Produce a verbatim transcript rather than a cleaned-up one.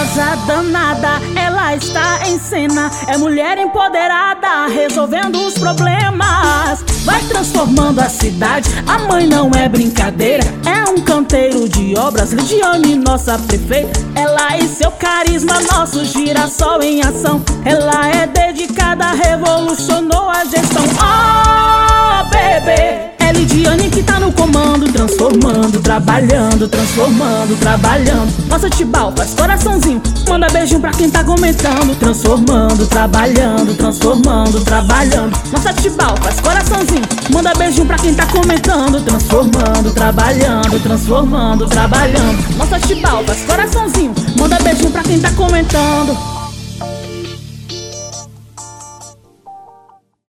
poderosa danada, ela está em cena. É mulher empoderada, resolvendo os problemas. Vai transformando a cidade, a mãe não é brincadeira. É um canteiro de obras, Lidiane, nossa prefeita. Ela e seu carisma, nosso girassol em ação. Ela é dedicada, revolucionou a gestão. Oh, bebê, é Lidiane que tá no comando, transformando, trabalhando, transformando, trabalhando. Nossa Tibau faz coraçãozinho, manda beijinho pra quem tá comentando. Transformando, trabalhando, transformando, trabalhando. Nossa Tibau faz coraçãozinho, manda beijinho pra quem tá comentando. Transformando, trabalhando, transformando, trabalhando. Nossa Tibau faz coraçãozinho, manda beijinho pra quem tá comentando.